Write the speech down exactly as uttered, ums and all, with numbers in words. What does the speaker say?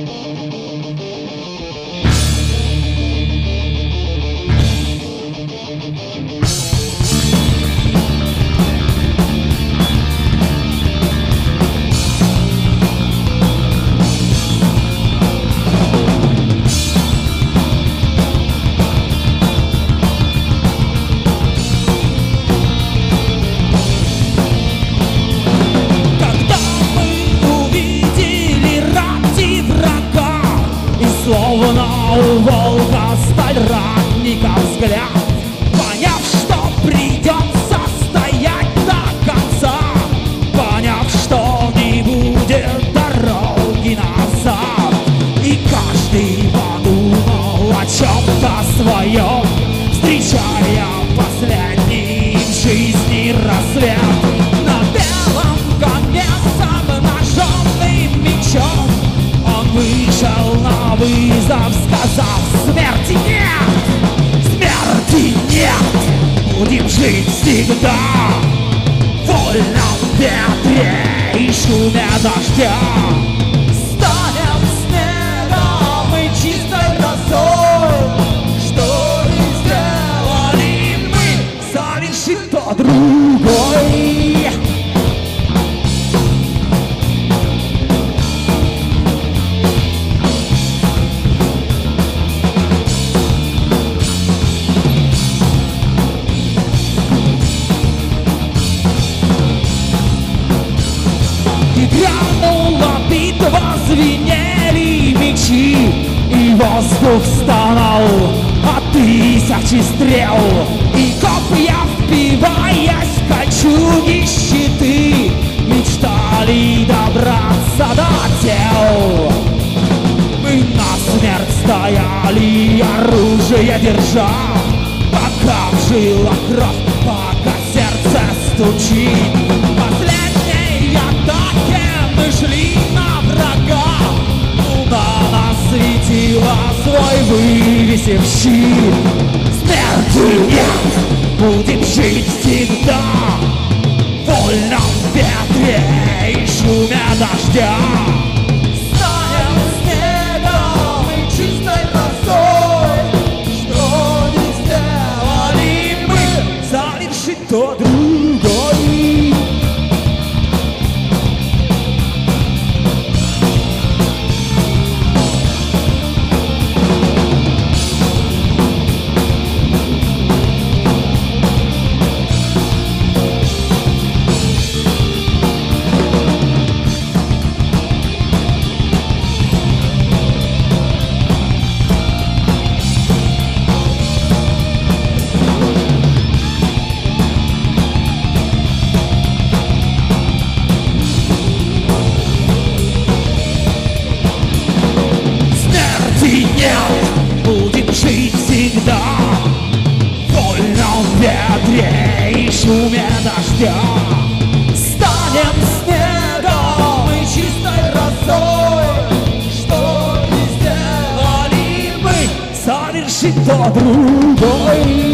Словно у волка сталь ратника взгляд, поняв, что придется стоять до конца, поняв, что не будет дороги назад. И каждый подумал о чем-то своем, встречая последний в жизни рассвет. На белом коне с обнаженным мечом он вышел на вызов, сказав: смерти нет, смерти нет, будем жить всегда в вольном ветре и шуме дождя. Станем снегом и чистой росой, что не сделали мы, совершит то другой. Грянула битва, звенели мечи, и воздух стонал от тысячи стрел. И копья, впиваясь в кольчуги, щиты, мечтали добраться до тел. Мы насмерть стояли, оружие держа, пока в жилах кровь, пока сердце стучит. Последней атаке мы шли на врага, луна нас светила свой вывесив щит. Смерти нет, будем жить всегда в вольном ветре и шуме дождя. Станем снегом и чистой росой, что не сделали мы, совершит то другой. Будем жить всегда в вольном ветре и шуме дождя. Станем снегом и чистой росой, что не сделали мы, совершит то другой.